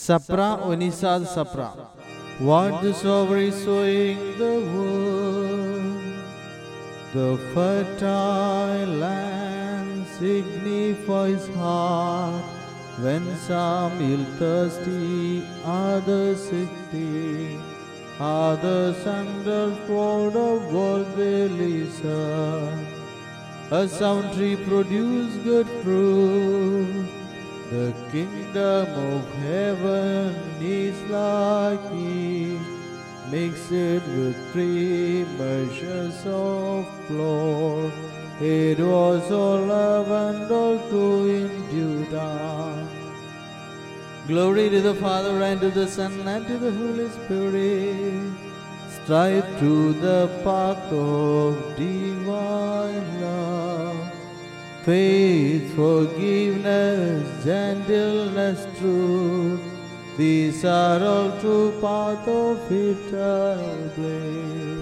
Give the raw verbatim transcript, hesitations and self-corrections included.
Sapra Unisad Sapra. What the strawberry sowing the world, the fertile land signifies heart, when some ill thirsty, others sickly, others under fold of world they listen. A sound tree produce good fruit. The kingdom of heaven is like it, mixed with three measures of flour. It was all leavened all through in due time. Glory to the Father, and to the Son, and to the Holy Spirit. Strive through the path of divine love. Faith, forgiveness, gentleness, truth, these are all true path of eternal bliss.